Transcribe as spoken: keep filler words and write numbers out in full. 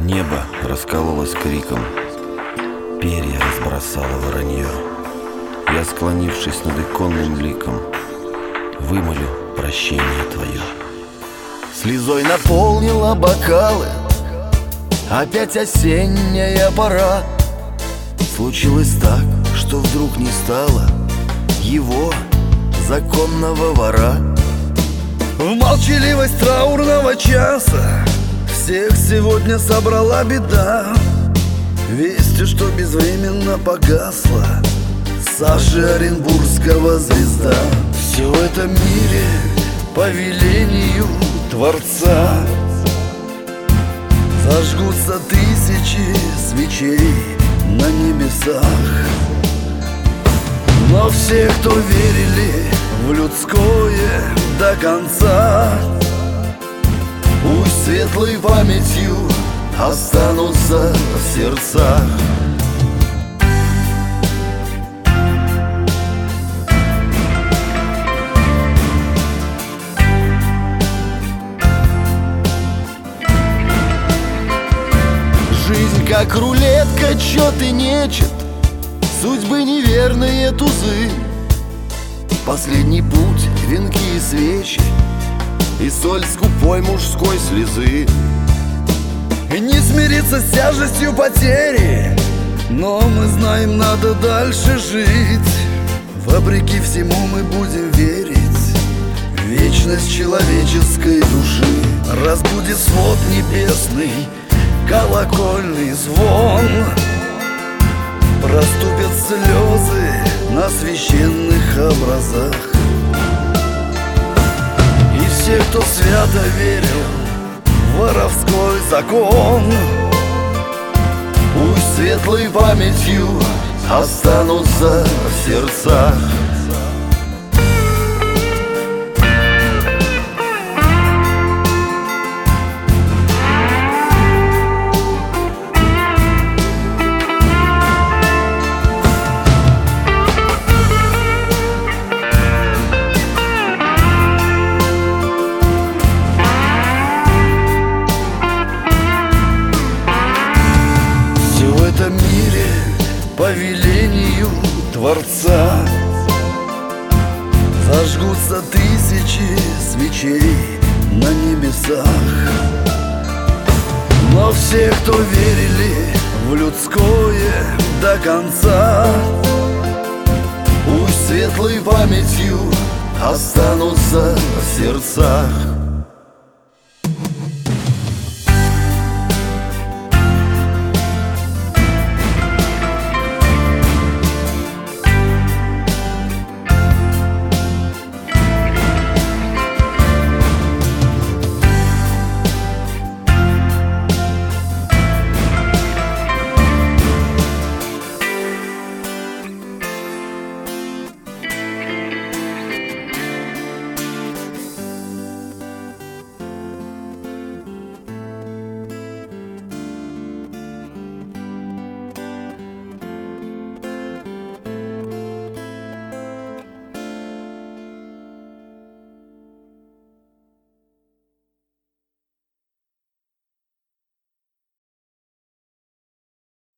Небо раскололось криком, перья разбросало воронье. Я, склонившись над иконным ликом, вымолю прощение твое. Слезой наполнила бокалы, опять осенняя пора. Случилось так, что вдруг не стало его, законного вора. В молчаливость траурного часа всех сегодня собрала беда. Вестью, что безвременно погасла Саши Оренбургского звезда. Все в этом мире по велению Творца зажгутся тысячи свечей на небесах. Но все, кто верили в людское до конца, пусть светлой памятью останутся в сердцах. Жизнь как рулетка, чет и нечет, судьбы неверные тузы. Последний путь, венки и свечи, и соль скупой мужской слезы. Не смириться с тяжестью потери, но мы знаем, надо дальше жить. Вопреки всему мы будем верить в вечность человеческой души. Разбудит свод небесный колокольный звон, проступят слезы на священных образах. И все, кто свято верил в воровской закон, пусть светлой памятью останутся в сердцах. В этом мире по велению Творца зажгутся тысячи свечей на небесах. Но все, кто верили в людское до конца, пусть светлой памятью останутся в сердцах.